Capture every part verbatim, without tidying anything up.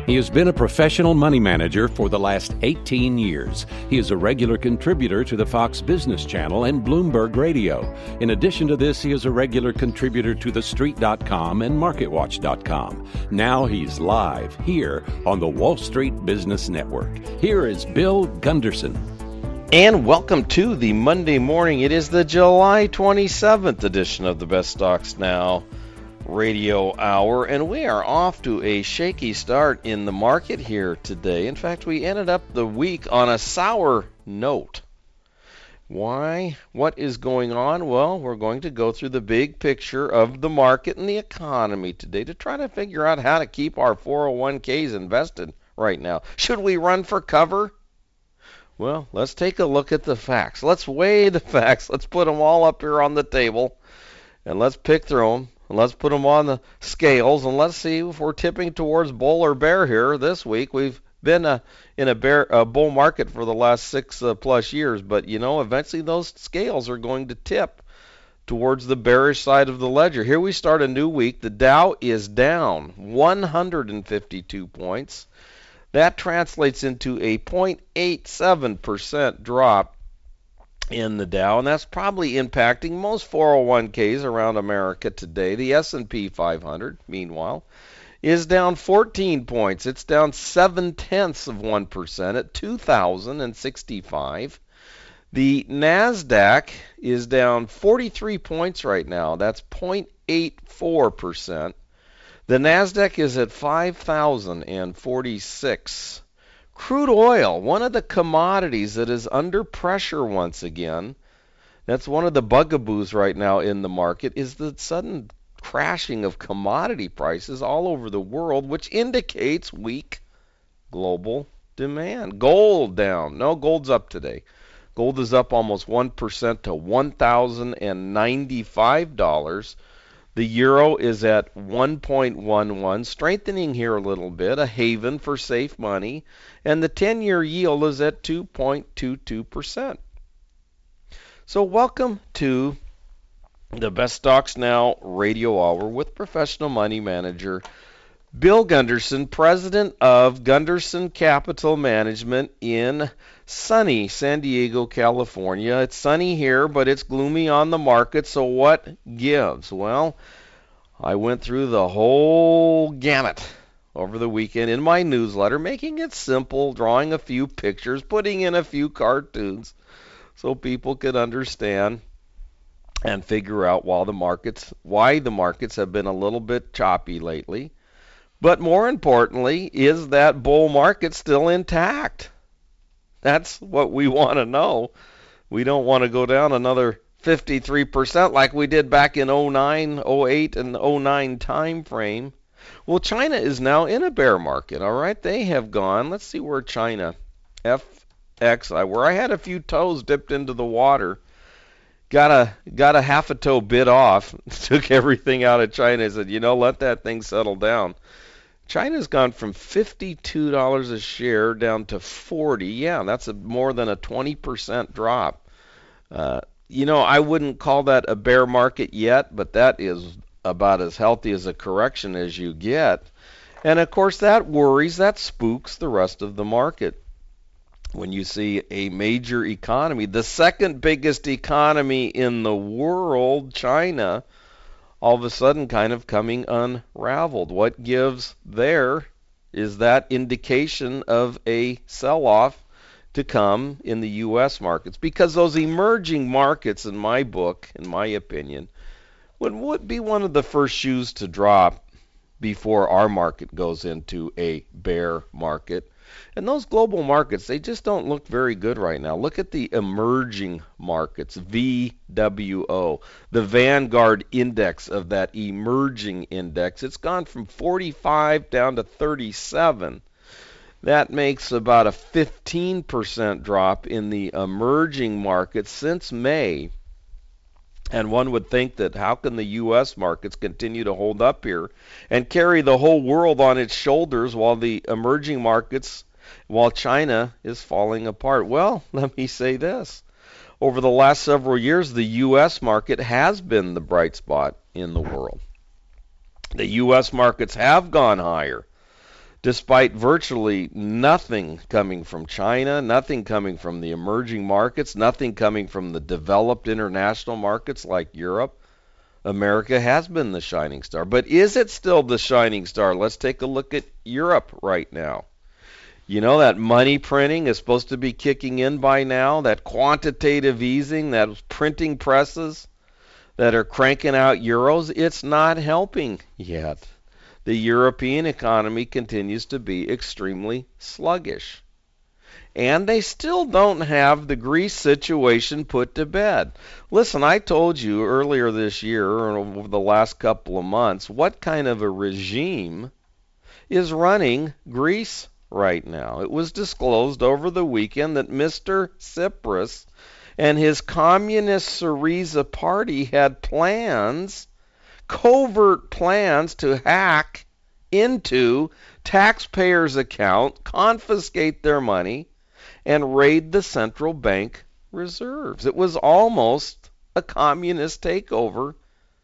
He has been a professional money manager for the last eighteen years. He is a regular contributor to the Fox Business Channel and Bloomberg Radio. In addition to this, he is a regular contributor to the street dot com and market watch dot com. Now he's live here on the Wall Street Business Network. Here is Bill Gunderson. And welcome to the Monday morning. It is the July twenty-seventh edition of the Best Stocks Now Radio Hour, and we are off to a shaky start in the market here today. In fact, we ended up the week on a sour note. Why? What is going on? Well, we're going to go through the big picture of the market and the economy today to try to figure out how to keep our four oh one k's invested right now. Should we run for cover? Well, let's take a look at the facts. Let's weigh the facts. Let's put them all up here on the table, and let's pick through them. And let's put them on the scales, and let's see if we're tipping towards bull or bear here this week. We've been uh, in a bear a bull market for the last six uh, plus years, but you know, eventually those scales are going to tip towards the bearish side of the ledger. Here we start a new week. The Dow is down one hundred fifty-two points. That translates into a zero point eight seven percent drop in the Dow, and that's probably impacting most four oh one k's around America today. The S and P five hundred, meanwhile, is down fourteen points. It's down seven tenths of one percent at two thousand sixty-five. The NASDAQ is down forty-three points right now. That's zero point eight four percent. The NASDAQ is at five thousand forty-six. Crude oil, one of the commodities that is under pressure once again. That's one of the bugaboos right now in the market, is the sudden crashing of commodity prices all over the world, which indicates weak global demand. Gold down. No, gold's up today. Gold is up almost one percent to one thousand ninety-five dollars. The euro is at one point one one, strengthening here a little bit, a haven for safe money, and the ten-year yield is at two point two two percent. So welcome to the Best Stocks Now Radio Hour with professional money manager Bill Gunderson, president of Gunderson Capital Management in sunny San Diego, California. It's sunny here, but it's gloomy on the market, so what gives? Well, I went through the whole gamut over the weekend in my newsletter, making it simple, drawing a few pictures, putting in a few cartoons so people could understand and figure out why the markets, why the markets have been a little bit choppy lately. But more importantly, is that bull market still intact? That's what we want to know. We don't want to go down another fifty-three percent like we did back in oh nine, oh eight, and oh nine time frame. Well, China is now in a bear market, all right? They have gone, let's see where China, F X I, where I had a few toes dipped into the water. Got a got a half a toe bit off, took everything out of China and said, you know, let that thing settle down. China's gone from fifty-two dollars a share down to forty. Yeah, that's a, more than a twenty percent drop. Uh, you know, I wouldn't call that a bear market yet, but that is about as healthy as a correction as you get. And of course, that worries, that spooks the rest of the market. When you see a major economy, the second biggest economy in the world, China, all of a sudden kind of coming unraveled. What gives there is that indication of a sell-off to come in the U S markets, because those emerging markets, in my book, in my opinion, would, would be one of the first shoes to drop before our market goes into a bear market. And those global markets, they just don't look very good right now. Look at the emerging markets, V W O, the Vanguard index of that emerging index. It's gone from forty-five down to thirty-seven. That makes about a fifteen percent drop in the emerging markets since May. And one would think that how can the U S markets continue to hold up here and carry the whole world on its shoulders while the emerging markets, while China is falling apart? Well, let me say this. Over the last several years, the U S market has been the bright spot in the world. The U S markets have gone higher. despite virtually nothing coming from China, nothing coming from the emerging markets, nothing coming from the developed international markets like Europe. America has been the shining star. But is it still the shining star? Let's take a look at Europe right now. You know, that money printing is supposed to be kicking in by now, that quantitative easing, that printing presses that are cranking out euros. It's not helping yet. The European economy continues to be extremely sluggish. And they still don't have the Greece situation put to bed. Listen, I told you earlier this year, or over the last couple of months, what kind of a regime is running Greece right now. It was disclosed over the weekend that Mister Tsipras and his communist Syriza party had plans, covert plans, to hack into taxpayers' account, confiscate their money, and raid the central bank reserves. It was almost a communist takeover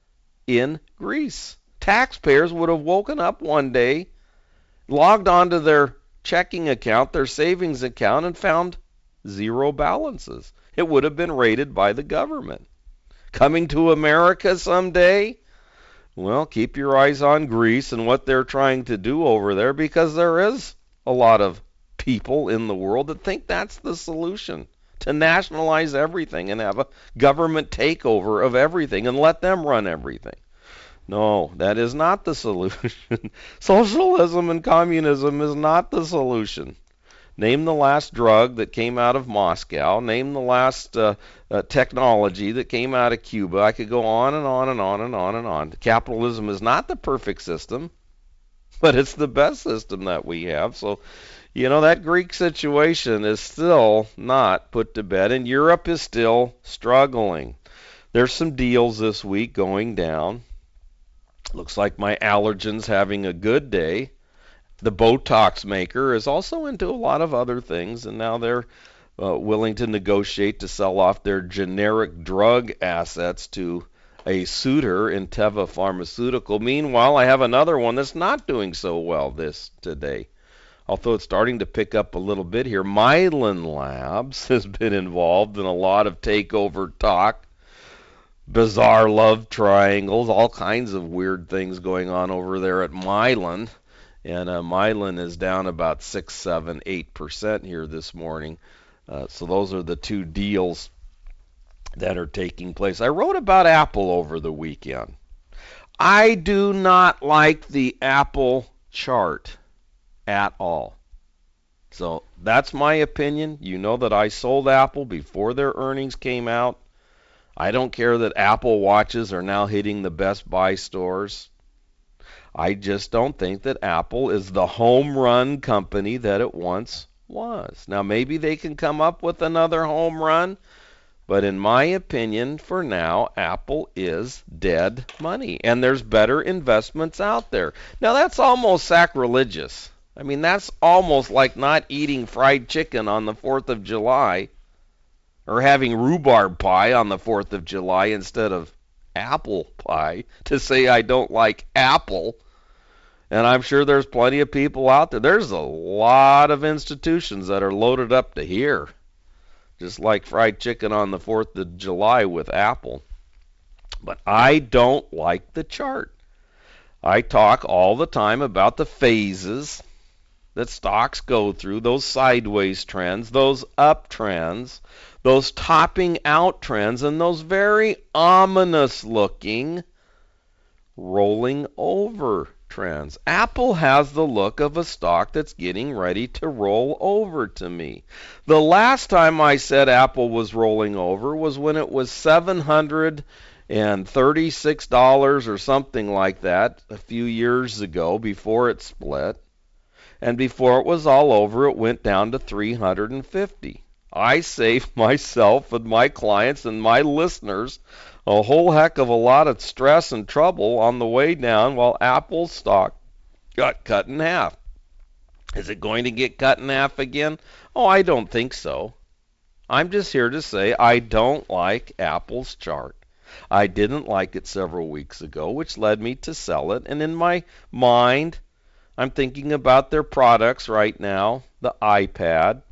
in Greece. Taxpayers would have woken up one day, logged onto their checking account, their savings account, and found zero balances. It would have been raided by the government. Coming to America someday? Well, keep your eyes on Greece and what they're trying to do over there, because there is a lot of people in the world that think that's the solution, to nationalize everything and have a government takeover of everything and let them run everything. No, that is not the solution. Socialism and communism is not the solution. Name the last drug that came out of Moscow. Name the last uh, uh, technology that came out of Cuba. I could go on and on and on and on and on. Capitalism is not the perfect system, but it's the best system that we have. So, you know, that Greek situation is still not put to bed, and Europe is still struggling. There's some deals this week going down. Looks like my Allergen's having a good day. The Botox maker is also into a lot of other things, and now they're uh, willing to negotiate to sell off their generic drug assets to a suitor in Teva Pharmaceutical. Meanwhile, I have another one that's not doing so well this today, although it's starting to pick up a little bit here. Mylan Labs has been involved in a lot of takeover talk, bizarre love triangles, all kinds of weird things going on over there at Mylan. And uh, Mylan is down about six, seven, eight percent here this morning. Uh, so those are the two deals that are taking place. I wrote about Apple over the weekend. I do not like the Apple chart at all. So that's my opinion. You know that I sold Apple before their earnings came out. I don't care that Apple watches are now hitting the Best Buy stores. I just don't think that Apple is the home run company that it once was. Now, maybe they can come up with another home run, but in my opinion, for now, Apple is dead money, and there's better investments out there. Now, that's almost sacrilegious. I mean, that's almost like not eating fried chicken on the fourth of July or having rhubarb pie on the fourth of July instead of apple pie, to say I don't like Apple. And I'm sure there's plenty of people out there. There's a lot of institutions that are loaded up to here, just like fried chicken on the fourth of July with Apple. But I don't like the chart. I talk all the time about the phases that stocks go through, those sideways trends, those up trends, those topping out trends, and those very ominous looking rolling over trends. Apple has the look of a stock that's getting ready to roll over to me. The last time I said Apple was rolling over was when it was seven hundred thirty-six dollars or something like that a few years ago, before it split. And before it was all over, it went down to three hundred fifty. I saved myself and my clients and my listeners a whole heck of a lot of stress and trouble on the way down while Apple's stock got cut in half. Is it going to get cut in half again? Oh, I don't think so. I'm just here to say I don't like Apple's chart. I didn't like it several weeks ago, which led me to sell it. And in my mind, I'm thinking about their products right now, the iPad.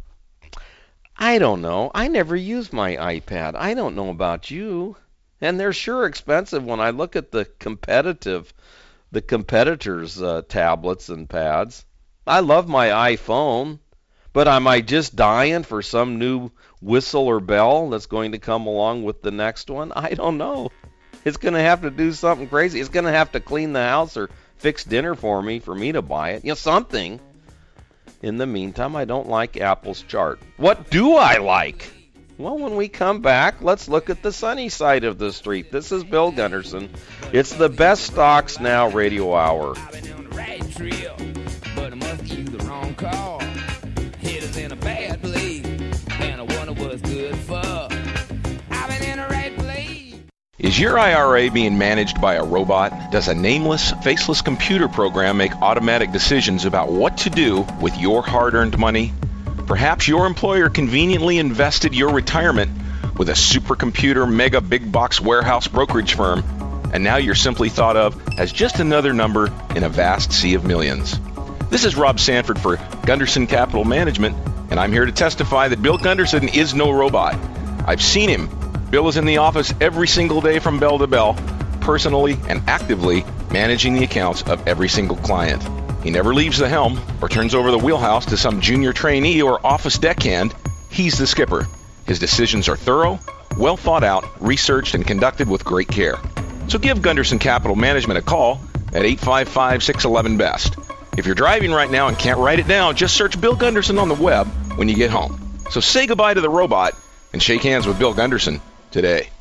I don't know. I never use my iPad. I don't know about you. And they're sure expensive when I look at the competitive, the competitors' uh, tablets and pads. I love my iPhone, but am I just dying for some new whistle or bell that's going to come along with the next one? I don't know. It's going to have to do something crazy. It's going to have to clean the house or fix dinner for me for me to buy it. You know, something. In the meantime, I don't like Apple's chart. What do I like? Well, when we come back, let's look at the sunny side of the street. This is Bill Gunderson. It's the Best Stocks Now Radio Hour. I've been on the right trail, but I must use the wrong car. Headed in a bad place, and I wonder what's good for. I've been in the right place. Is your I R A being managed by a robot? Does a nameless, faceless computer program make automatic decisions about what to do with your hard-earned money? Perhaps your employer conveniently invested your retirement with a supercomputer mega big box warehouse brokerage firm, and now you're simply thought of as just another number in a vast sea of millions. This is Rob Sanford for Gunderson Capital Management, and I'm here to testify that Bill Gunderson is no robot. I've seen him. Bill is in the office every single day from bell to bell, personally and actively managing the accounts of every single client. He never leaves the helm or turns over the wheelhouse to some junior trainee or office deckhand. He's the skipper. His decisions are thorough, well thought out, researched, and conducted with great care. So give Gunderson Capital Management a call at eight five five, six one one, B E S T. If you're driving right now and can't write it down, just search Bill Gunderson on the web when you get home. So say goodbye to the robot and shake hands with Bill Gunderson today.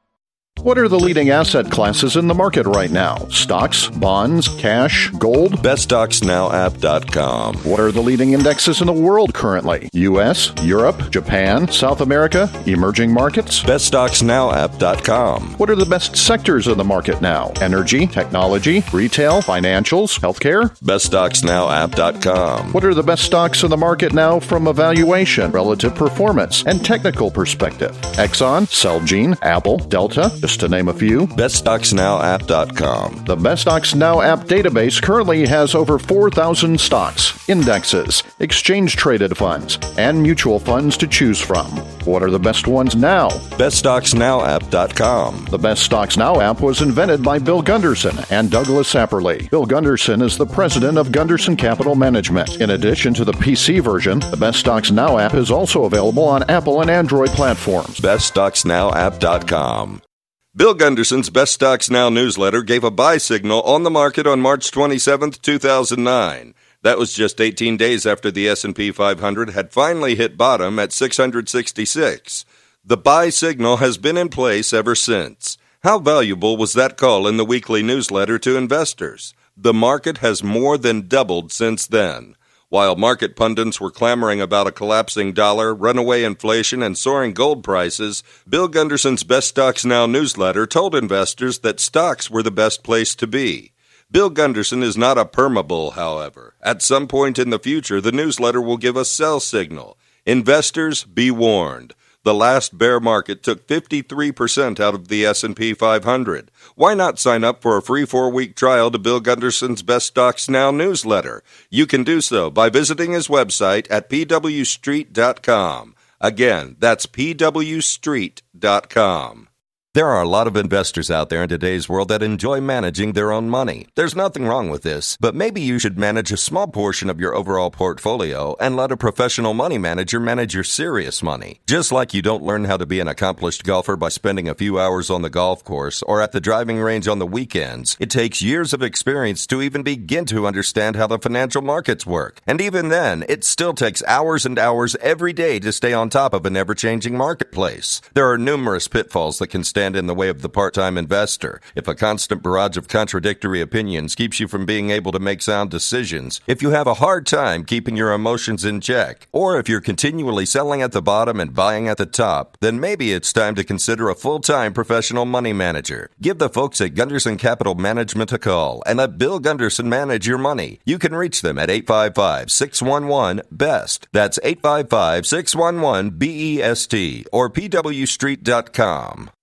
What are the leading asset classes in the market right now? Stocks, bonds, cash, gold? best stocks now app dot com. What are the leading indexes in the world currently? U S, Europe, Japan, South America, emerging markets? best stocks now app dot com. What are the best sectors in the market now? Energy, technology, retail, financials, healthcare? best stocks now app dot com. What are the best stocks in the market now from a valuation, relative performance, and technical perspective? Exxon, Celgene, Apple, Delta, just to name a few. best stocks now app dot com. The Best Stocks Now app database currently has over four thousand stocks, indexes, exchange-traded funds, and mutual funds to choose from. What are the best ones now? best stocks now app dot com. The Best Stocks Now app was invented by Bill Gunderson and Douglas Apperly. Bill Gunderson is the president of Gunderson Capital Management. In addition to the P C version, the Best Stocks Now app is also available on Apple and Android platforms. best stocks now app dot com. Bill Gunderson's Best Stocks Now newsletter gave a buy signal on the market on March twenty-seventh, two thousand nine. That was just eighteen days after the S and P five hundred had finally hit bottom at six hundred sixty-six. The buy signal has been in place ever since. How valuable was that call in the weekly newsletter to investors? The market has more than doubled since then. While market pundits were clamoring about a collapsing dollar, runaway inflation, and soaring gold prices, Bill Gunderson's Best Stocks Now newsletter told investors that stocks were the best place to be. Bill Gunderson is not a permabull, however. At some point in the future, the newsletter will give a sell signal. Investors, be warned. The last bear market took fifty-three percent out of the S and P five hundred. Why not sign up for a free four-week trial to Bill Gunderson's Best Stocks Now newsletter? You can do so by visiting his website at p w street dot com. Again, that's p w street dot com. There are a lot of investors out there in today's world that enjoy managing their own money. There's nothing wrong with this, but maybe you should manage a small portion of your overall portfolio and let a professional money manager manage your serious money. Just like you don't learn how to be an accomplished golfer by spending a few hours on the golf course or at the driving range on the weekends, it takes years of experience to even begin to understand how the financial markets work. And even then, it still takes hours and hours every day to stay on top of an ever-changing marketplace. There are numerous pitfalls that can stand in the way of the part-time investor. If a constant barrage of contradictory opinions keeps you from being able to make sound decisions, if you have a hard time keeping your emotions in check, or if you're continually selling at the bottom and buying at the top, then maybe it's time to consider a full-time professional money manager. Give the folks at Gunderson Capital Management a call and let Bill Gunderson manage your money. You can reach them at eight five five, six one one, B E S T. That's eight five five, six one one, B E S T or p w street dot com.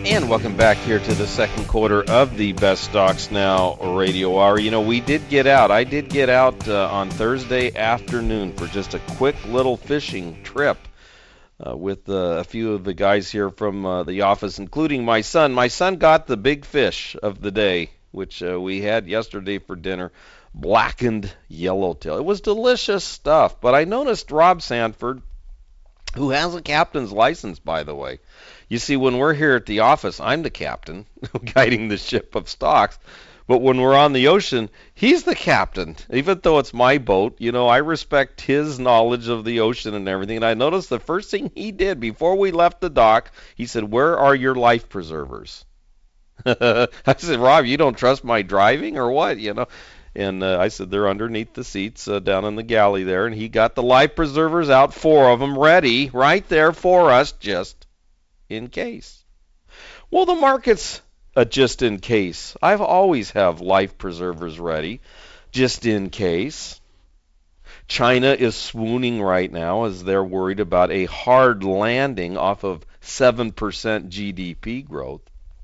And welcome back here to the second quarter of the Best Stocks Now Radio Hour. You know, we did get out. I did get out uh, on Thursday afternoon for just a quick little fishing trip uh, with uh, a few of the guys here from uh, the office, including my son. My son got the big fish of the day, which uh, we had yesterday for dinner, blackened yellowtail. It was delicious stuff, but I noticed Rob Sanford, who has a captain's license, by the way. You see, when we're here at the office, I'm the captain, guiding the ship of stocks. But when we're on the ocean, he's the captain. Even though it's my boat, you know, I respect his knowledge of the ocean and everything. And I noticed the first thing he did before we left the dock, he said, "Where are your life preservers?" I said, "Rob, you don't trust my driving or what?" You know. And uh, I said, "They're underneath the seats uh, down in the galley there." And he got the life preservers out, four of them, ready right there for us, just in case. Well, the market's a just in case. I've always have life preservers ready, just in case. China is swooning right now as they're worried about a hard landing off of seven percent G D P growth.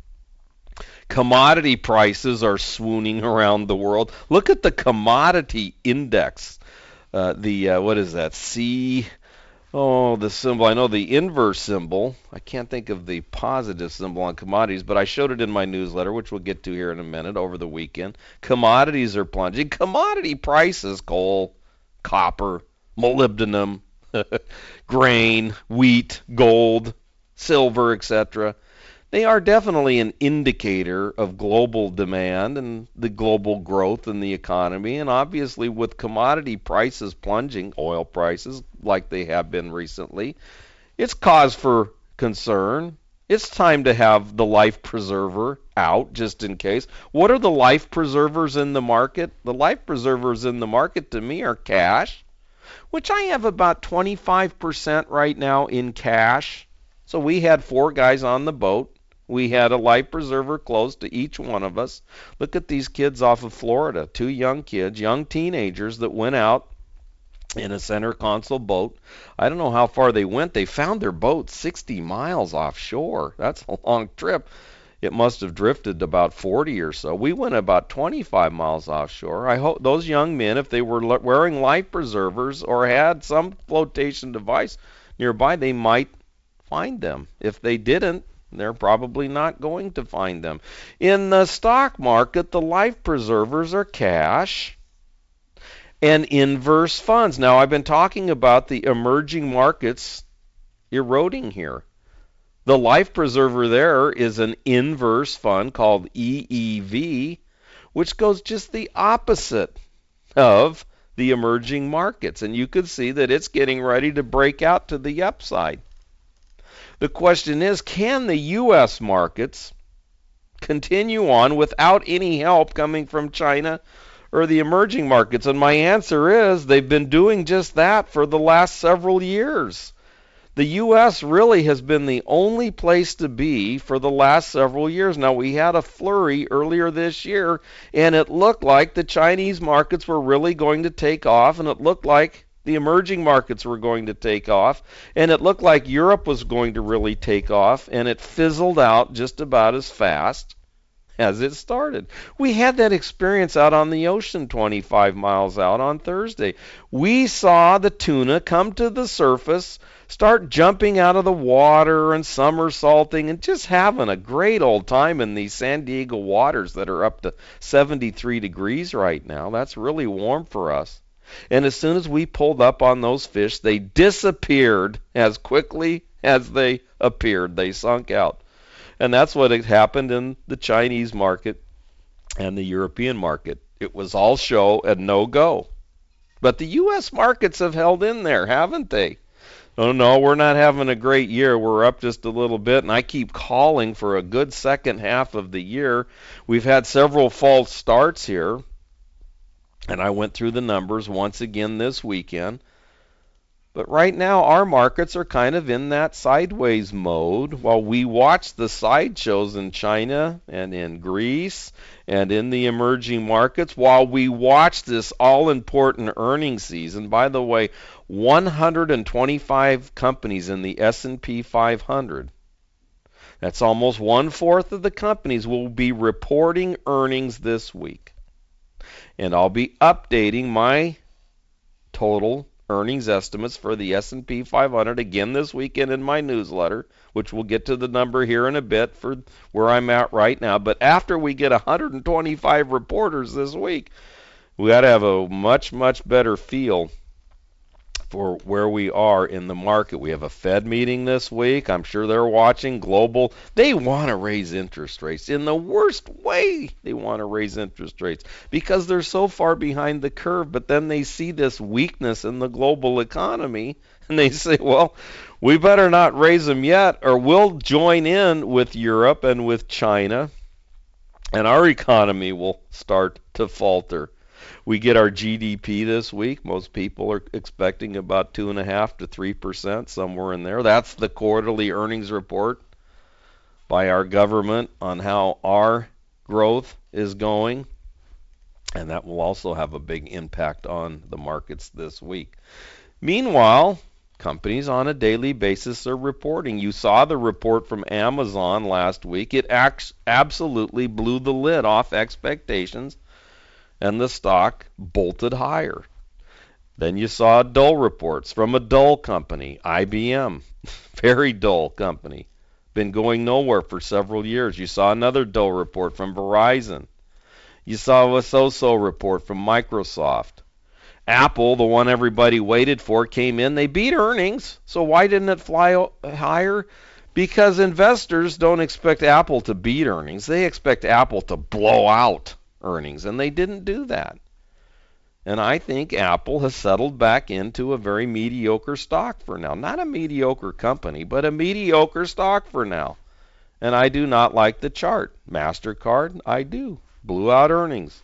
Commodity prices are swooning around the world. Look at the commodity index. Uh, the, uh, what is that? C, oh, the symbol. I know the inverse symbol. I can't think of the positive symbol on commodities, but I showed it in my newsletter, which we'll get to here in a minute over the weekend. Commodities are plunging. Commodity prices, coal, copper, molybdenum, grain, wheat, gold, silver, et cetera, they are definitely an indicator of global demand and the global growth in the economy. And obviously with commodity prices plunging, oil prices like they have been recently, it's cause for concern. It's time to have the life preserver out just in case. What are the life preservers in the market? The life preservers in the market to me are cash, which I have about twenty-five percent right now in cash. So we had four guys on the boat. We had a life preserver close to each one of us. Look at these kids off of Florida, two young kids, young teenagers that went out in a center console boat. I don't know how far they went. They found their boat sixty miles offshore. That's a long trip. It must have drifted about forty or so. We went about twenty-five miles offshore. I hope those young men, if they were wearing life preservers or had some flotation device nearby, they might find them. If they didn't, they're probably not going to find them. In the stock market, the life preservers are cash and inverse funds. Now, I've been talking about the emerging markets eroding here. The life preserver there is an inverse fund called E E V, which goes just the opposite of the emerging markets. And you could see that it's getting ready to break out to the upside. The question is, can the U S markets continue on without any help coming from China or the emerging markets? And my answer is they've been doing just that for the last several years. The U S really has been the only place to be for the last several years. Now, we had a flurry earlier this year, and it looked like the Chinese markets were really going to take off, and it looked like the emerging markets were going to take off, and it looked like Europe was going to really take off, and it fizzled out just about as fast as it started. We had that experience out on the ocean twenty-five miles out on Thursday. We saw the tuna come to the surface, start jumping out of the water and somersaulting and just having a great old time in these San Diego waters that are up to seventy-three degrees right now. That's really warm for us. And as soon as we pulled up on those fish, they disappeared as quickly as they appeared. They sunk out. And that's what had happened in the Chinese market and the European market. It was all show and no go. But the U S markets have held in there, haven't they? Oh, no, we're not having a great year. We're up just a little bit, and I keep calling for a good second half of the year. We've had several false starts here. And I went through the numbers once again this weekend. But right now, our markets are kind of in that sideways mode while we watch the sideshows in China and in Greece and in the emerging markets, while we watch this all-important earnings season. By the way, one hundred twenty-five companies in the S and P five hundred That's almost one-fourth of the companies will be reporting earnings this week. And I'll be updating my total earnings estimates for the S and P five hundred again this weekend in my newsletter, which we'll get to the number here in a bit for where I'm at right now. But after we get one hundred twenty-five reporters this week, we got to have a much, much better feel for where we are in the market. We have a Fed meeting this week. I'm sure they're watching global. They want to raise interest rates in the worst way. They want to raise interest rates because they're so far behind the curve, but then they see this weakness in the global economy and they say, well, we better not raise them yet or we'll join in with Europe and with China and our economy will start to falter. We get our G D P this week. Most people are expecting about two and a half to three percent, somewhere in there. That's the quarterly earnings report by our government on how our growth is going, and that will also have a big impact on the markets this week. Meanwhile, companies on a daily basis are reporting. You saw the report from Amazon last week. It acts absolutely blew the lid off expectations, and the stock bolted higher. Then you saw dull reports from a dull company, I B M. Very dull company. Been going nowhere for several years. You saw another dull report from Verizon. You saw a so-so report from Microsoft. Apple, the one everybody waited for, came in. They beat earnings. So why didn't it fly higher? Because investors don't expect Apple to beat earnings. They expect Apple to blow out earnings, and they didn't do that. And I think Apple has settled back into a very mediocre stock for now. Not a mediocre company, but a mediocre stock for now. And I do not like the chart. MasterCard, I do. Blew out earnings.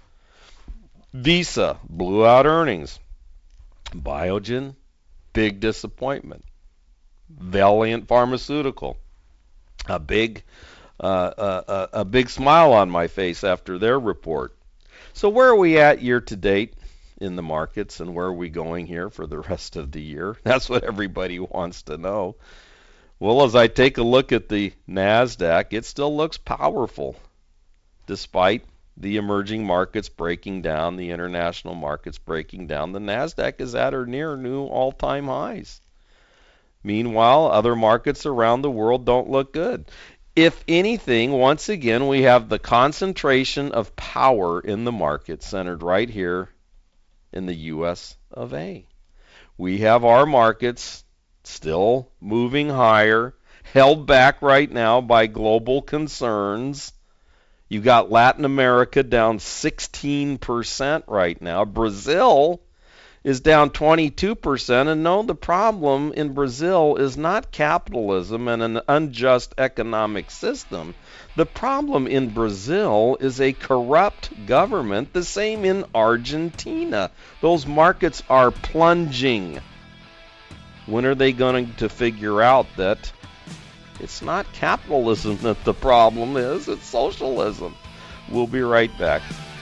Visa, blew out earnings. Biogen, big disappointment. Valiant Pharmaceutical, a big Uh, uh, a big smile on my face after their report. So where are we at year to date in the markets, and where are we going here for the rest of the year? That's what everybody wants to know. Well, as I take a look at the NASDAQ, it still looks powerful despite the emerging markets breaking down, the international markets breaking down. The NASDAQ is at or near new all-time highs. Meanwhile, other markets around the world don't look good. If anything, once again, we have the concentration of power in the market centered right here in the U S of A. We have our markets still moving higher, held back right now by global concerns. You got Latin America down sixteen percent right now. Brazil is down twenty-two percent, and no, the problem in Brazil is not capitalism and an unjust economic system. The problem in Brazil is a corrupt government, the same in Argentina. Those markets are plunging. When are they going to figure out that it's not capitalism that the problem is, it's socialism? We'll be right back.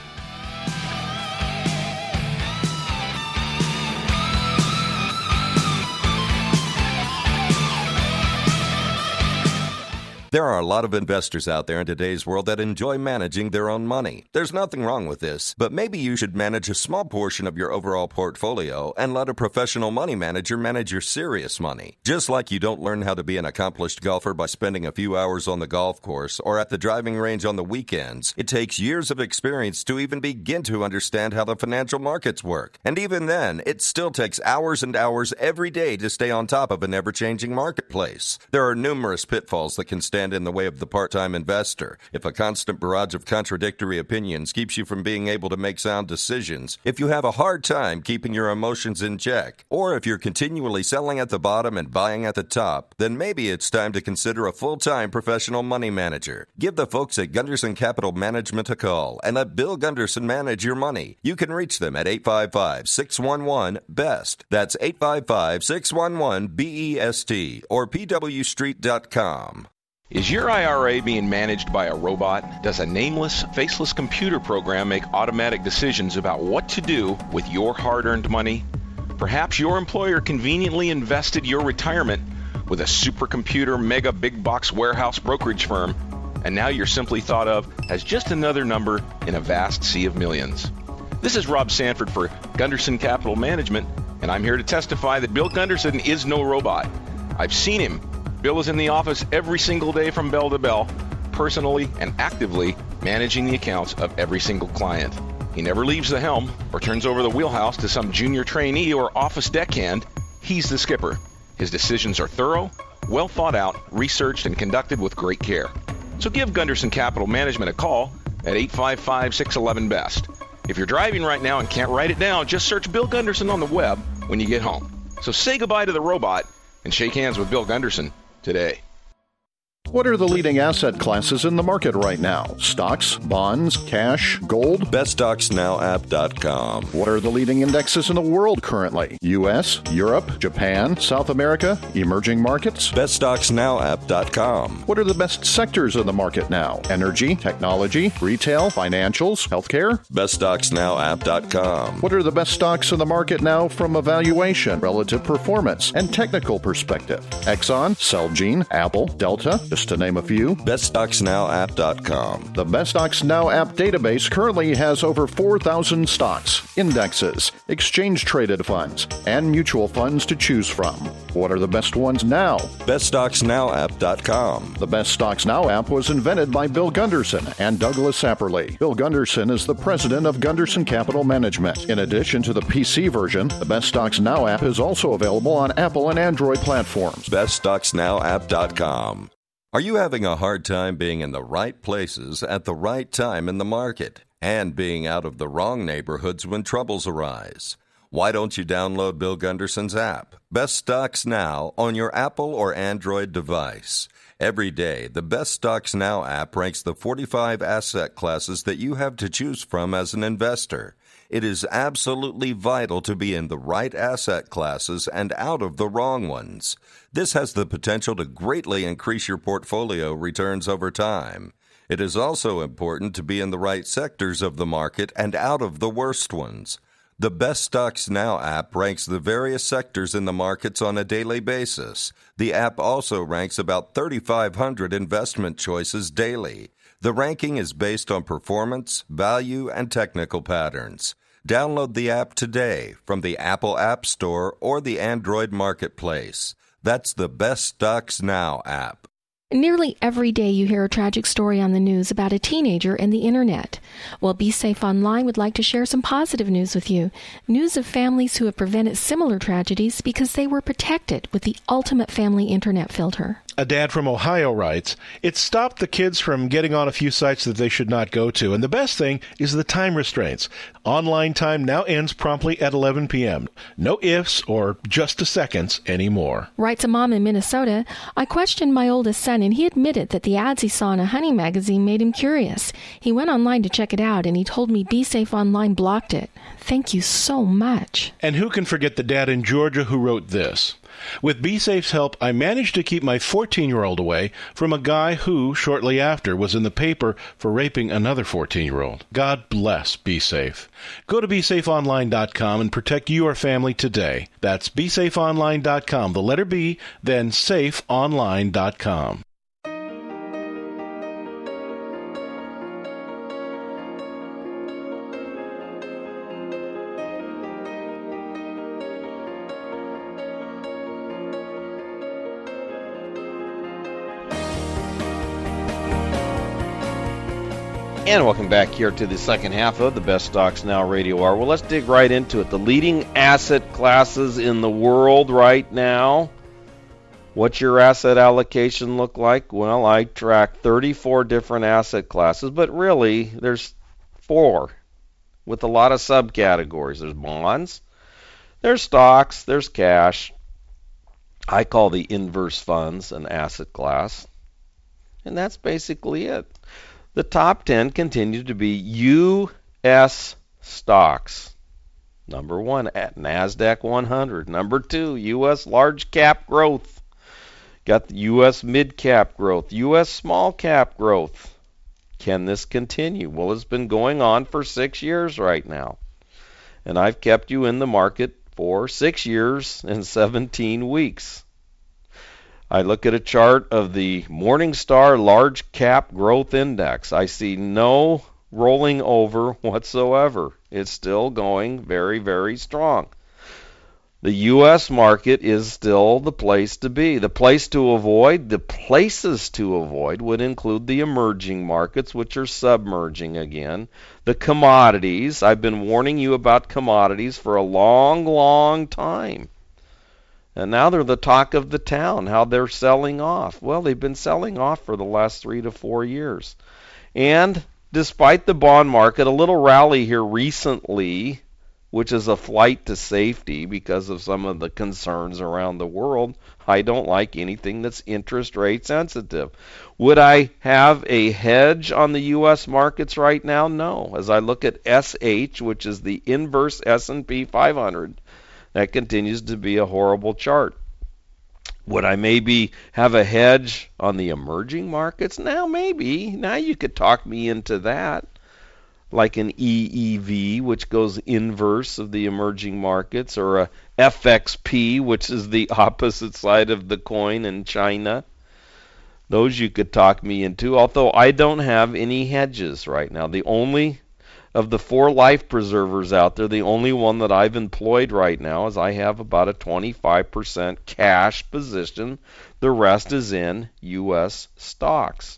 There are a lot of investors out there in today's world that enjoy managing their own money. There's nothing wrong with this, but maybe you should manage a small portion of your overall portfolio and let a professional money manager manage your serious money. Just like you don't learn how to be an accomplished golfer by spending a few hours on the golf course or at the driving range on the weekends, it takes years of experience to even begin to understand how the financial markets work. And even then, it still takes hours and hours every day to stay on top of an ever-changing marketplace. There are numerous pitfalls that can stand in the way of the part-time investor. If a constant barrage of contradictory opinions keeps you from being able to make sound decisions, if you have a hard time keeping your emotions in check, or if you're continually selling at the bottom and buying at the top, then maybe it's time to consider a full-time professional money manager. Give the folks at Gunderson Capital Management a call and let Bill Gunderson manage your money. You can reach them at eight five five, six one one, B E S T. That's eight five five, six one one, B E S T or P W street dot com. Is your I R A being managed by a robot? Does a nameless, faceless computer program make automatic decisions about what to do with your hard-earned money? Perhaps your employer conveniently invested your retirement with a supercomputer mega big box warehouse brokerage firm, and now you're simply thought of as just another number in a vast sea of millions. This is Rob Sanford for Gunderson Capital Management, and I'm here to testify that Bill Gunderson is no robot. I've seen him. Bill is in the office every single day from bell to bell, personally and actively managing the accounts of every single client. He never leaves the helm or turns over the wheelhouse to some junior trainee or office deckhand. He's the skipper. His decisions are thorough, well thought out, researched, and conducted with great care. So give Gunderson Capital Management a call at eight five five, six one one, B E S T. If you're driving right now and can't write it down, just search Bill Gunderson on the web when you get home. So say goodbye to the robot and shake hands with Bill Gunderson today. What are the leading asset classes in the market right now? Stocks, bonds, cash, gold? best stocks now app dot com. What are the leading indexes in the world currently? U S, Europe, Japan, South America, emerging markets? best stocks now app dot com. What are the best sectors in the market now? Energy, technology, retail, financials, healthcare? best stocks now app dot com. What are the best stocks in the market now from a valuation, relative performance, and technical perspective? Exxon, Celgene, Apple, Delta, just to name a few. best stocks now app dot com. The Best Stocks Now app database currently has over four thousand stocks, indexes, exchange-traded funds, and mutual funds to choose from. What are the best ones now? best stocks now app dot com. The Best Stocks Now app was invented by Bill Gunderson and Douglas Sapperly. Bill Gunderson is the president of Gunderson Capital Management. In addition to the P C version, the Best Stocks Now app is also available on Apple and Android platforms. best stocks now app dot com. Are you having a hard time being in the right places at the right time in the market and being out of the wrong neighborhoods when troubles arise? Why don't you download Bill Gunderson's app, Best Stocks Now, on your Apple or Android device? Every day, the Best Stocks Now app ranks the forty-five asset classes that you have to choose from as an investor. It is absolutely vital to be in the right asset classes and out of the wrong ones. This has the potential to greatly increase your portfolio returns over time. It is also important to be in the right sectors of the market and out of the worst ones. The Best Stocks Now app ranks the various sectors in the markets on a daily basis. The app also ranks about thirty-five hundred investment choices daily. The ranking is based on performance, value, and technical patterns. Download the app today from the Apple App Store or the Android Marketplace. That's the Best Stocks Now app. Nearly every day you hear a tragic story on the news about a teenager and the internet. Well, Be Safe Online would like to share some positive news with you. News of families who have prevented similar tragedies because they were protected with the ultimate family internet filter. A dad from Ohio writes, "It stopped the kids from getting on a few sites that they should not go to, and the best thing is the time restraints. Online time now ends promptly at eleven p.m. No ifs or just a seconds anymore." Writes a mom in Minnesota, "I questioned my oldest son, and he admitted that the ads he saw in a hunting magazine made him curious. He went online to check it out, and he told me Be Safe Online blocked it. Thank you so much." And who can forget the dad in Georgia who wrote this? "With BeSafe's help, I managed to keep my fourteen-year-old away from a guy who, shortly after, was in the paper for raping another fourteen-year-old. God bless BeSafe. Go to be safe online dot com and protect your family today. That's be safe online dot com, the letter B, then safe online dot com. And welcome back here to the second half of the Best Stocks Now Radio Hour. Well, let's dig right into it. The leading asset classes in the world right now. What's your asset allocation look like? Well, I track thirty-four different asset classes, but really there's four with a lot of subcategories. There's bonds, there's stocks, there's cash. I call the inverse funds an asset class. And that's basically it. The top ten continue to be U S stocks. Number one, at NASDAQ one hundred. Number two, U S large cap growth. Got the U S mid cap growth, U S small cap growth. Can this continue? Well, it's been going on for six years right now. And I've kept you in the market for six years and seventeen weeks. I look at a chart of the Morningstar Large Cap Growth Index. I see no rolling over whatsoever. It's still going very, very strong. The U S market is still the place to be. The place to avoid, the places to avoid would include the emerging markets, which are submerging again. The commodities, I've been warning you about commodities for a long, long time. And now they're the talk of the town, how they're selling off. Well, they've been selling off for the last three to four years. And despite the bond market, a little rally here recently, which is a flight to safety because of some of the concerns around the world. I don't like anything that's interest rate sensitive. Would I have a hedge on the U S markets right now? No. As I look at S H, which is the inverse S and P five hundred, that continues to be a horrible chart. Would I maybe have a hedge on the emerging markets? Now, maybe. Now you could talk me into that. Like an E E V, which goes inverse of the emerging markets, or a F X P, which is the opposite side of the coin in China. Those you could talk me into, although I don't have any hedges right now. The only of the four life preservers out there, the only one that I've employed right now is I have about a twenty-five percent cash position. The rest is in U S stocks.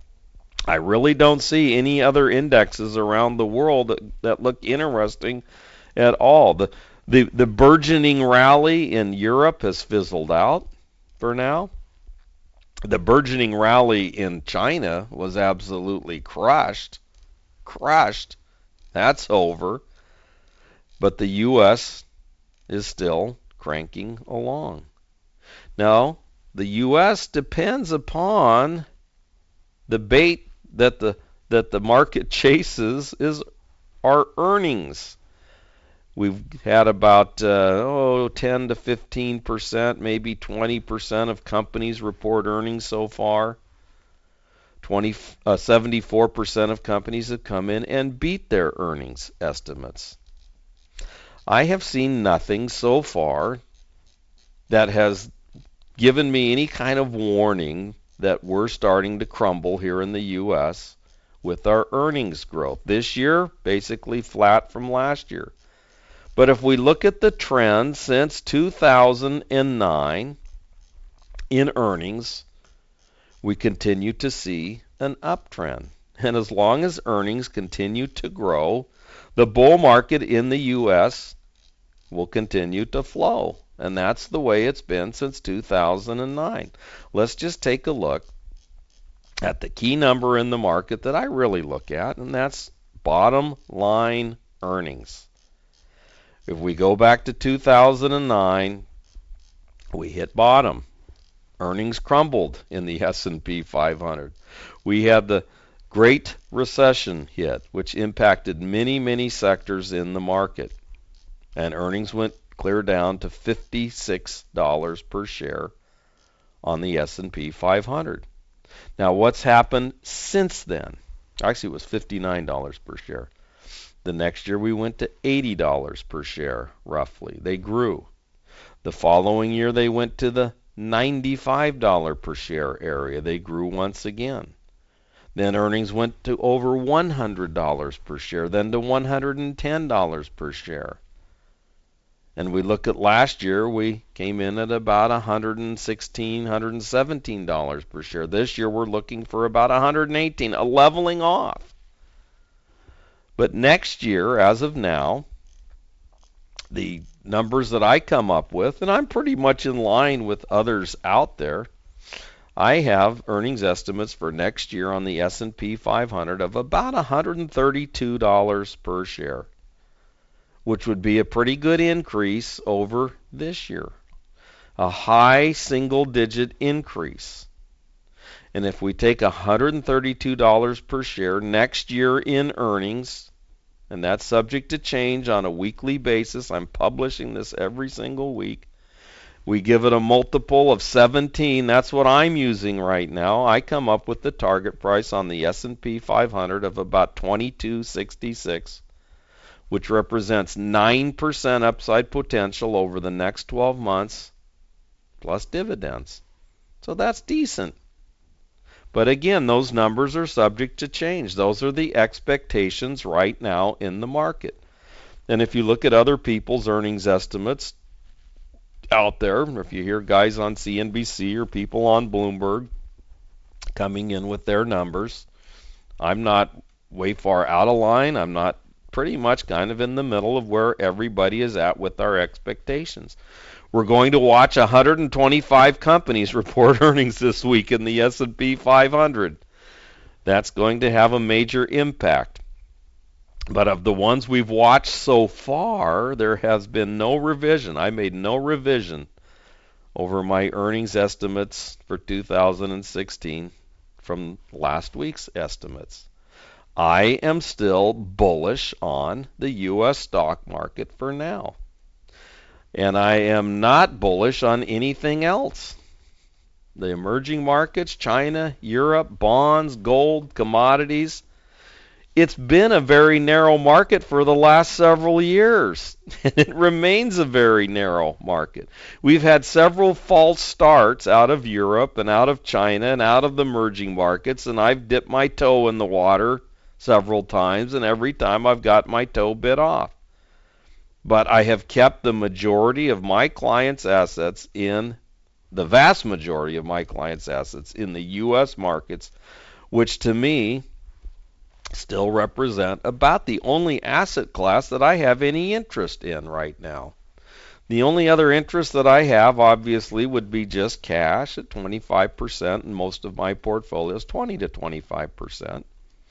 I really don't see any other indexes around the world that, that look interesting at all. The, the the burgeoning rally in Europe has fizzled out for now. The burgeoning rally in China was absolutely crushed. Crushed. That's over. But the U S is still cranking along. Now, the U S depends upon the bait that the that the market chases is our earnings. We've had about uh, oh ten to fifteen percent, maybe twenty percent of companies report earnings so far. twenty, uh, seventy-four percent of companies have come in and beat their earnings estimates. I have seen nothing so far that has given me any kind of warning that we're starting to crumble here in the U S with our earnings growth. This year, basically flat from last year. But if we look at the trend since two thousand nine in earnings, we continue to see an uptrend. And as long as earnings continue to grow, the bull market in the U S will continue to flow. And that's the way it's been since two thousand nine. Let's just take a look at the key number in the market that I really look at, and that's bottom line earnings. If we go back to two thousand nine, we hit bottom. Earnings crumbled in the S and P five hundred. We had the Great Recession hit, which impacted many, many sectors in the market. And earnings went clear down to fifty-six dollars per share on the S and P five hundred. Now, what's happened since then? Actually, it was fifty-nine dollars per share. The next year, we went to eighty dollars per share, roughly. They grew. The following year, they went to the ninety-five dollars per share area. They grew once again. Then earnings went to over one hundred dollars per share, then to one hundred ten dollars per share. And we look at last year, we came in at about one hundred sixteen dollars, one hundred seventeen dollars per share. This year, we're looking for about one hundred eighteen dollars, a leveling off. But next year, as of now, the numbers that I come up with, and I'm pretty much in line with others out there, I have earnings estimates for next year on the S and P five hundred of about one hundred thirty-two dollars per share, which would be a pretty good increase over this year. A high single-digit increase. And if we take one hundred thirty-two dollars per share next year in earnings, and that's subject to change on a weekly basis, I'm publishing this every single week, we give it a multiple of seventeen. That's what I'm using right now. I come up with the target price on the S and P five hundred of about twenty-two sixty-six, which represents nine percent upside potential over the next twelve months, plus dividends. So that's decent. But again, those numbers are subject to change. Those are the expectations right now in the market. And if you look at other people's earnings estimates out there, or if you hear guys on C N B C or people on Bloomberg coming in with their numbers, I'm not way far out of line. I'm not pretty much kind of in the middle of where everybody is at with our expectations. We're going to watch one hundred twenty-five companies report earnings this week in the S and P five hundred. That's going to have a major impact. But of the ones we've watched so far, there has been no revision. I made no revision over my earnings estimates for two thousand sixteen from last week's estimates. I am still bullish on the U S stock market for now. And I am not bullish on anything else. The emerging markets, China, Europe, bonds, gold, commodities. It's been a very narrow market for the last several years. And it remains a very narrow market. We've had several false starts out of Europe and out of China and out of the emerging markets, and I've dipped my toe in the water several times, and every time I've got my toe bit off. But I have kept the majority of my clients' assets in, the vast majority of my clients' assets in the U S markets, which to me still represent about the only asset class that I have any interest in right now. The only other interest that I have, obviously, would be just cash at twenty-five percent, and most of my portfolio is twenty to twenty-five percent.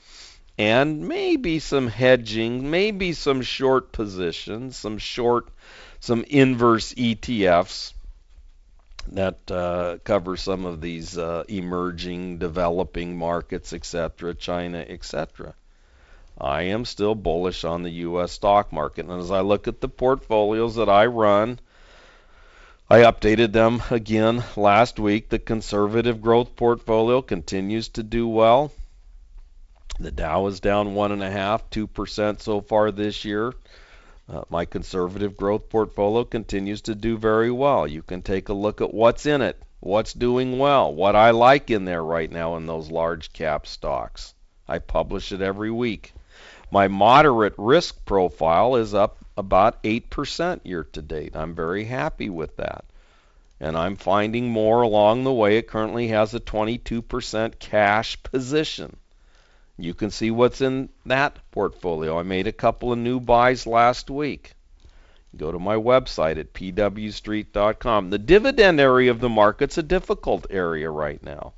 And maybe some hedging, maybe some short positions, some short, some inverse E T Fs that uh, cover some of these uh, emerging, developing markets, et cetera, China, et cetera. I am still bullish on the U S stock market. And as I look at the portfolios that I run, I updated them again last week. The conservative growth portfolio continues to do well. The Dow is down one and a half, two percent so far this year. Uh, my conservative growth portfolio continues to do very well. You can take a look at what's in it, what's doing well, what I like in there right now in those large cap stocks. I publish it every week. My moderate risk profile is up about eight percent year to date. I'm very happy with that. And I'm finding more along the way. It currently has a twenty-two percent cash position. You can see what's in that portfolio. I made a couple of new buys last week. Go to my website at p w street dot com. The dividend area of the market's a difficult area right now.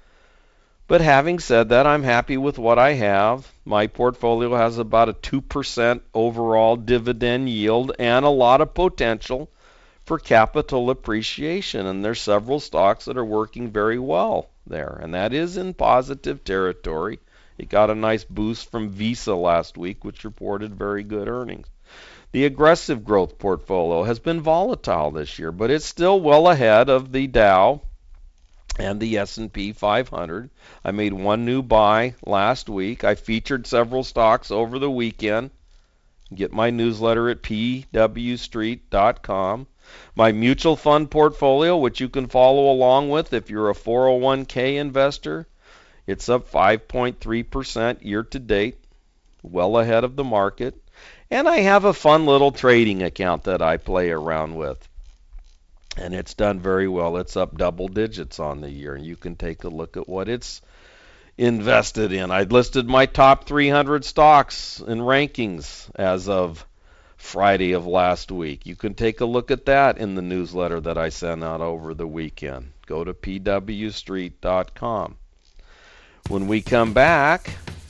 But having said that, I'm happy with what I have. My portfolio has about a two percent overall dividend yield and a lot of potential for capital appreciation. And there's several stocks that are working very well there. And that is in positive territory. It got a nice boost from Visa last week, which reported very good earnings. The aggressive growth portfolio has been volatile this year, but it's still well ahead of the Dow and the S and P five hundred. I made one new buy last week. I featured several stocks over the weekend. Get my newsletter at p w street dot com. My mutual fund portfolio, which you can follow along with if you're a four oh one k investor, it's up five point three percent year to date, well ahead of the market. And I have a fun little trading account that I play around with. And it's done very well. It's up double digits on the year. And you can take a look at what it's invested in. I listed my top three hundred stocks in rankings as of Friday of last week. You can take a look at that in the newsletter that I sent out over the weekend. Go to p w street dot com. When we come back,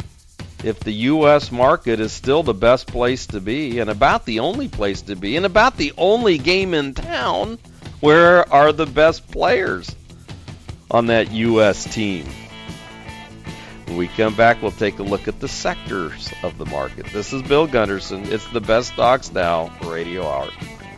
if the U S market is still the best place to be and about the only place to be and about the only game in town, where are the best players on that U S team? When we come back, we'll take a look at the sectors of the market. This is Bill Gunderson. It's the Best Stocks Now Radio Hour.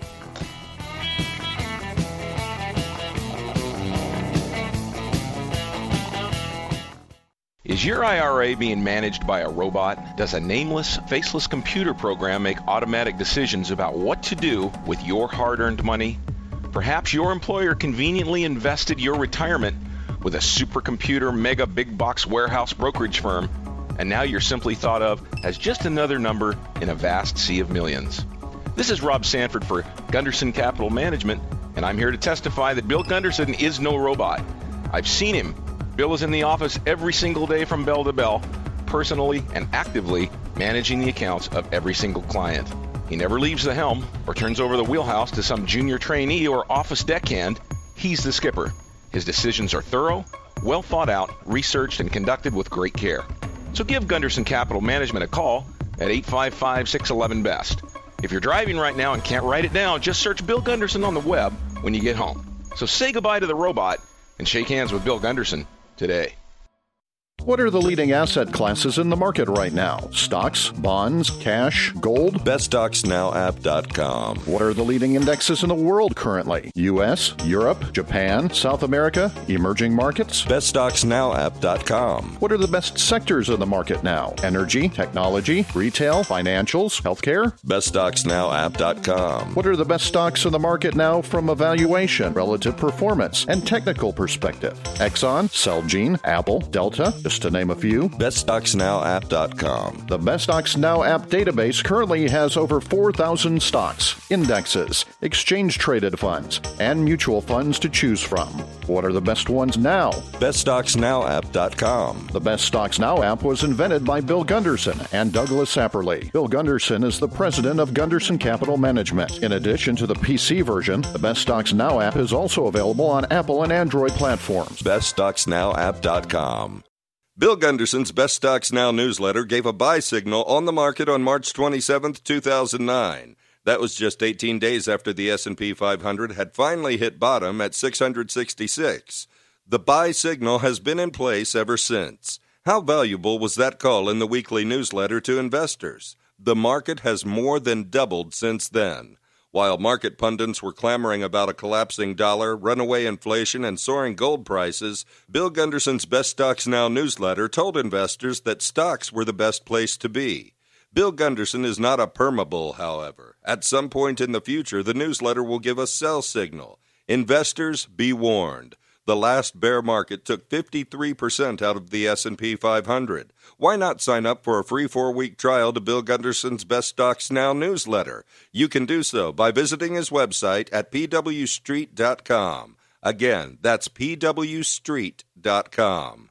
Is your I R A being managed by a robot? Does a nameless, faceless computer program make automatic decisions about what to do with your hard-earned money? Perhaps your employer conveniently invested your retirement with a supercomputer mega big box warehouse brokerage firm, and now you're simply thought of as just another number in a vast sea of millions. This is Rob Sanford for Gunderson Capital Management, and I'm here to testify that Bill Gunderson is no robot. I've seen him. Bill is in the office every single day from bell to bell, personally and actively managing the accounts of every single client. He never leaves the helm or turns over the wheelhouse to some junior trainee or office deckhand. He's the skipper. His decisions are thorough, well thought out, researched, and conducted with great care. So give Gunderson Capital Management a call at eight five five, six one one, B E S T. If you're driving right now and can't write it down, just search Bill Gunderson on the web when you get home. So say goodbye to the robot and shake hands with Bill Gunderson today. What are the leading asset classes in the market right now? Stocks, bonds, cash, gold? best stocks now app dot com. What are the leading indexes in the world currently? U S, Europe, Japan, South America, emerging markets? best stocks now app dot com. What are the best sectors in the market now? Energy, technology, retail, financials, healthcare? best stocks now app dot com. What are the best stocks in the market now from a valuation, relative performance, and technical perspective? Exxon, Celgene, Apple, Delta, just to name a few. best stocks now app dot com. The Best Stocks Now app database currently has over four thousand stocks, indexes, exchange-traded funds, and mutual funds to choose from. What are the best ones now? best stocks now app dot com. The Best Stocks Now app was invented by Bill Gunderson and Douglas Sapperly. Bill Gunderson is the president of Gunderson Capital Management. In addition to the P C version, the Best Stocks Now app is also available on Apple and Android platforms. best stocks now app dot com. Bill Gunderson's Best Stocks Now newsletter gave a buy signal on the market on March twenty-seventh, two thousand nine. That was just eighteen days after the S and P five hundred had finally hit bottom at six hundred sixty-six. The buy signal has been in place ever since. How valuable was that call in the weekly newsletter to investors? The market has more than doubled since then. While market pundits were clamoring about a collapsing dollar, runaway inflation, and soaring gold prices, Bill Gunderson's Best Stocks Now newsletter told investors that stocks were the best place to be. Bill Gunderson is not a permabull, however. At some point in the future, the newsletter will give a sell signal. Investors, be warned. The last bear market took fifty-three percent out of the S and P five hundred. Why not sign up for a free four-week trial to Bill Gunderson's Best Stocks Now newsletter? You can do so by visiting his website at p w street dot com. Again, that's p w street dot com.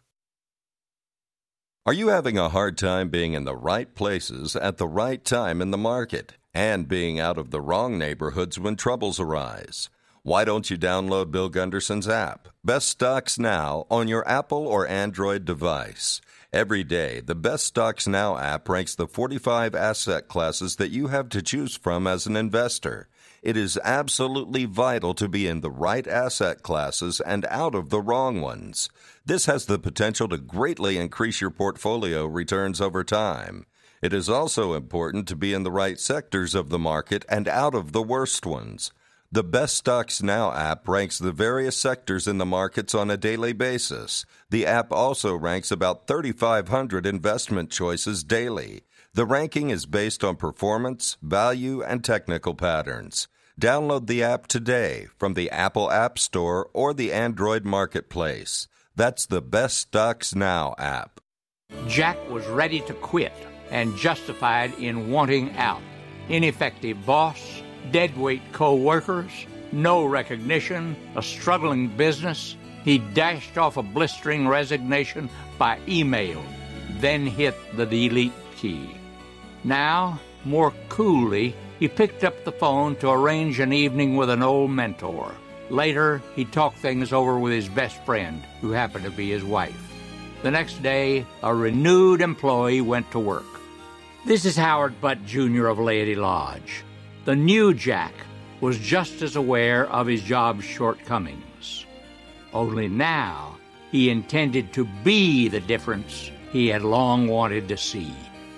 Are you having a hard time being in the right places at the right time in the market and being out of the wrong neighborhoods when troubles arise? Why don't you download Bill Gunderson's app, Best Stocks Now, on your Apple or Android device? Every day, the Best Stocks Now app ranks the forty-five asset classes that you have to choose from as an investor. It is absolutely vital to be in the right asset classes and out of the wrong ones. This has the potential to greatly increase your portfolio returns over time. It is also important to be in the right sectors of the market and out of the worst ones. The Best Stocks Now app ranks the various sectors in the markets on a daily basis. The app also ranks about thirty-five hundred investment choices daily. The ranking is based on performance, value, and technical patterns. Download the app today from the Apple App Store or the Android Marketplace. That's the Best Stocks Now app. Jack was ready to quit and justified in wanting out. Ineffective boss, deadweight co-workers, no recognition, a struggling business. He dashed off a blistering resignation by email, then hit the delete key. Now, more coolly, he picked up the phone to arrange an evening with an old mentor. Later, he talked things over with his best friend, who happened to be his wife. The next day, a renewed employee went to work. This is Howard Butt, Junior of Laity Lodge. The new Jack was just as aware of his job's shortcomings. Only now he intended to be the difference he had long wanted to see.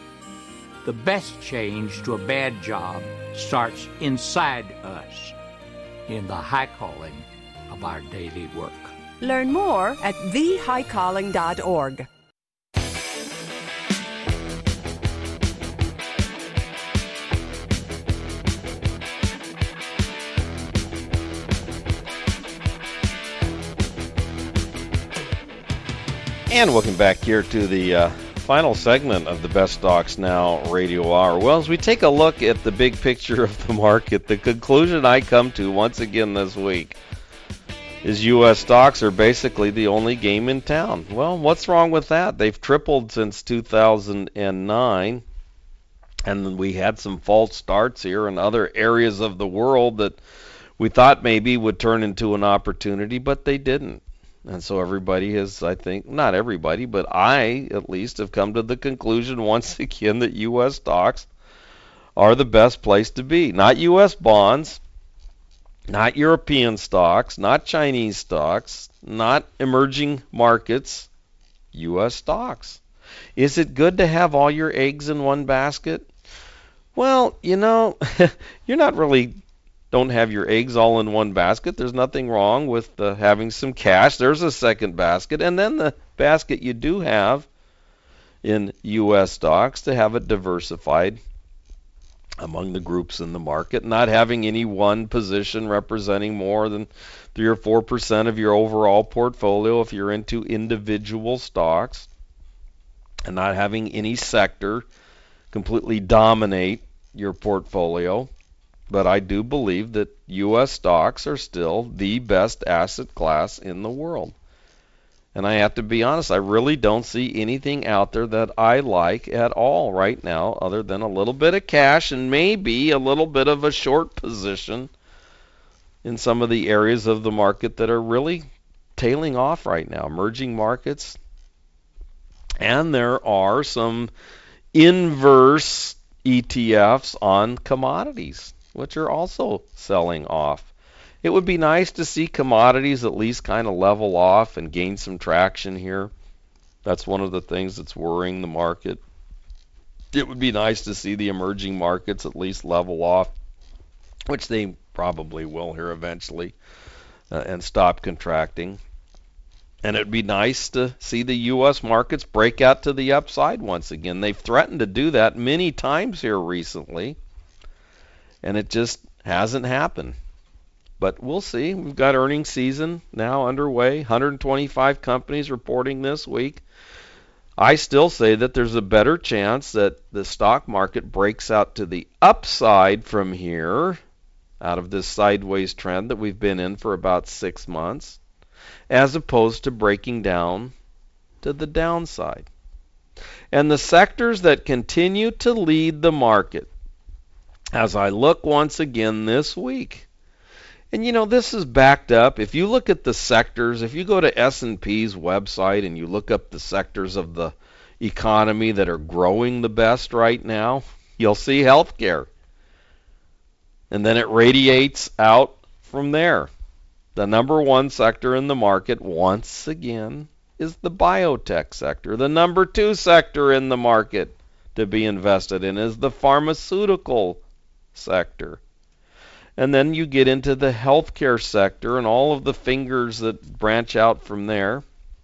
The best change to a bad job starts inside us, in the high calling of our daily work. Learn more at the high calling dot org. And welcome back here to the uh, final segment of the Best Stocks Now Radio Hour. Well, as we take a look at the big picture of the market, the conclusion I come to once again this week is U S stocks are basically the only game in town. Well, what's wrong with that? They've tripled since two thousand nine, and we had some false starts here in other areas of the world that we thought maybe would turn into an opportunity, but they didn't. And so everybody has, I think, not everybody, but I at least have come to the conclusion once again that U S stocks are the best place to be. Not U S bonds, not European stocks, not Chinese stocks, not emerging markets, U S stocks. Is it good to have all your eggs in one basket? Well, you know, you're not really... Don't have your eggs all in one basket. There's nothing wrong with uh, having some cash. There's a second basket. And then the basket you do have in U S stocks, to have it diversified among the groups in the market, not having any one position representing more than three or four percent of your overall portfolio if you're into individual stocks, and not having any sector completely dominate your portfolio. But I do believe that U S stocks are still the best asset class in the world. And I have to be honest, I really don't see anything out there that I like at all right now other than a little bit of cash and maybe a little bit of a short position in some of the areas of the market that are really tailing off right now, emerging markets. And there are some inverse E T Fs on commodities, which are also selling off. It would be nice to see commodities at least kind of level off and gain some traction here. That's one of the things that's worrying the market. It would be nice to see the emerging markets at least level off, which they probably will here eventually, uh, and stop contracting. And it would be nice to see the U S markets break out to the upside once again. They've threatened to do that many times here recently, and it just hasn't happened. But we'll see. We've got earnings season now underway. one hundred twenty-five companies reporting this week. I still say that there's a better chance that the stock market breaks out to the upside from here, out of this sideways trend that we've been in for about six months, as opposed to breaking down to the downside. And the sectors that continue to lead the market, as I look once again this week, and you know, this is backed up. If you look at the sectors, if you go to S and P's website and you look up the sectors of the economy that are growing the best right now, you'll see healthcare. And then it radiates out from there. The number one sector in the market, once again, is the biotech sector. The number two sector in the market to be invested in is the pharmaceutical sector. And then you get into the healthcare sector and all of the fingers that branch out from there.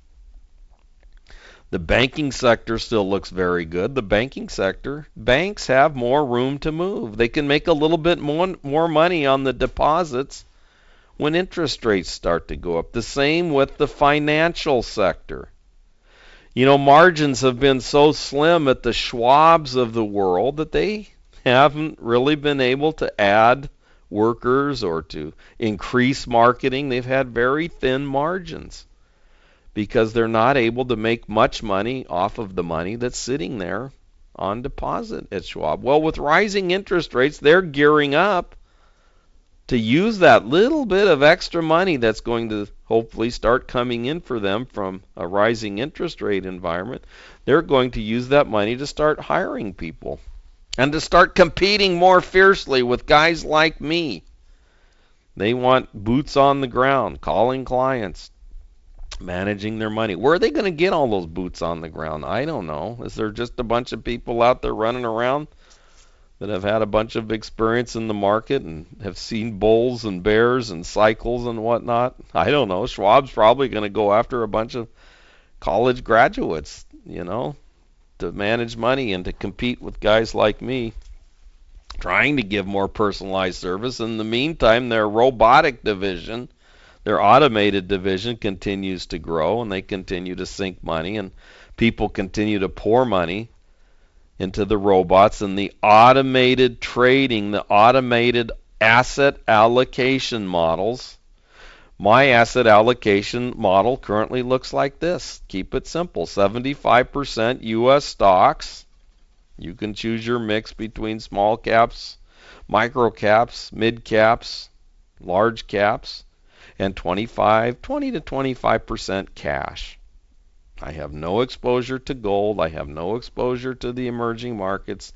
The banking sector still looks very good. The banking sector, banks have more room to move. They can make a little bit more, more money on the deposits when interest rates start to go up. The same with the financial sector. You know, margins have been so slim at the Schwabs of the world that they haven't really been able to add workers or to increase marketing. They've had very thin margins because they're not able to make much money off of the money that's sitting there on deposit at Schwab. Well, with rising interest rates, they're gearing up to use that little bit of extra money that's going to hopefully start coming in for them from a rising interest rate environment. They're going to use that money to start hiring people and to start competing more fiercely with guys like me. They want boots on the ground, calling clients, managing their money. Where are they going to get all those boots on the ground? I don't know. Is there just a bunch of people out there running around that have had a bunch of experience in the market and have seen bulls and bears and cycles and whatnot? I don't know. Schwab's probably going to go after a bunch of college graduates, you know, to manage money and to compete with guys like me, trying to give more personalized service. In the meantime, their robotic division, Their automated division continues to grow, and they continue to sink money, and people continue to pour money into the robots and the automated trading, the automated asset allocation models. My asset allocation model currently looks like this. Keep it simple. seventy-five percent U S stocks. You can choose your mix between small caps, micro caps, mid caps, large caps, and twenty-five, twenty to twenty-five percent cash. I have no exposure to gold. I have no exposure to the emerging markets.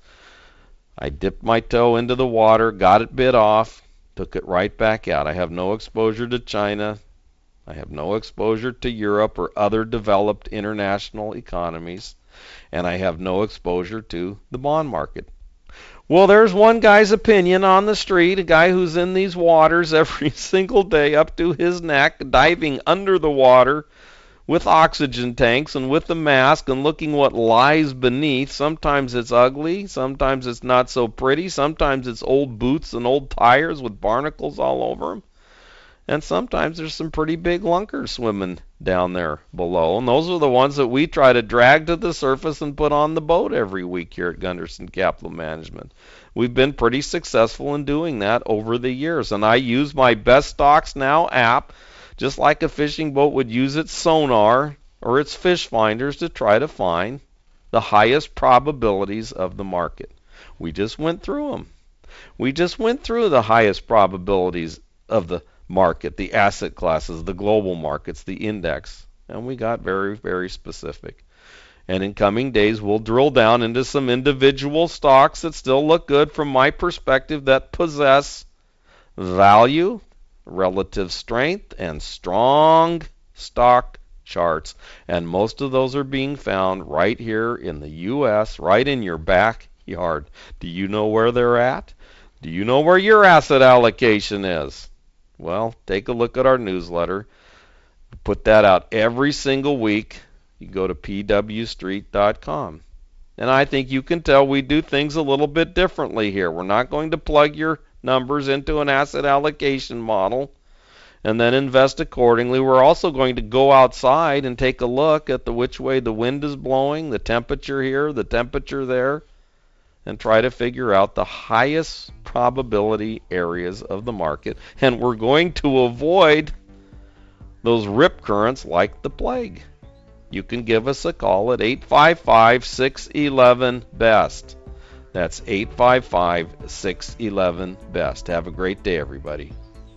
I dipped my toe into the water, got it bit off, took it right back out. I have no exposure to China. I have no exposure to Europe or other developed international economies. And I have no exposure to the bond market. Well, there's one guy's opinion on the street, a guy who's in these waters every single day up to his neck, diving under the water with oxygen tanks and with a mask and looking what lies beneath. Sometimes it's ugly, sometimes it's not so pretty, sometimes it's old boots and old tires with barnacles all over them. And sometimes there's some pretty big lunkers swimming down there below. And those are the ones that we try to drag to the surface and put on the boat every week here at Gunderson Capital Management. We've been pretty successful in doing that over the years. And I use my Best Stocks Now app, just like a fishing boat would use its sonar or its fish finders, to try to find the highest probabilities of the market. We just went through them. We just went through the highest probabilities of the market, the asset classes, the global markets, the index, and we got very, very specific. And in coming days, we'll drill down into some individual stocks that still look good from my perspective, that possess value, relative strength, and strong stock charts. And most of those are being found right here in the U S, right in your backyard. Do you know where they're at? Do you know where your asset allocation is? Well, take a look at our newsletter. We put that out every single week. You go to p w street dot com. And I think you can tell we do things a little bit differently here. We're not going to plug your numbers into an asset allocation model and then invest accordingly. We're also going to go outside and take a look at the which way the wind is blowing, the temperature here, the temperature there, and try to figure out the highest probability areas of the market. And we're going to avoid those rip currents like the plague. You can give us a call at eight five five, six one one, B E S T. That's eight five five, six one one, B E S T. Have a great day, everybody.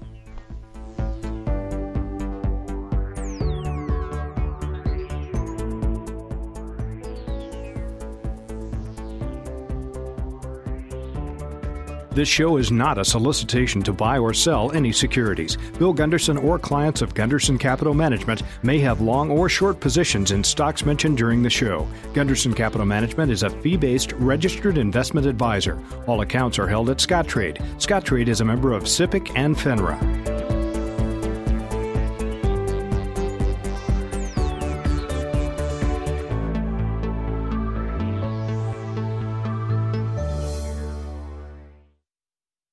This show is not a solicitation to buy or sell any securities. Bill Gunderson or clients of Gunderson Capital Management may have long or short positions in stocks mentioned during the show. Gunderson Capital Management is a fee-based registered investment advisor. All accounts are held at Scottrade. Scottrade is a member of SIPC and FINRA.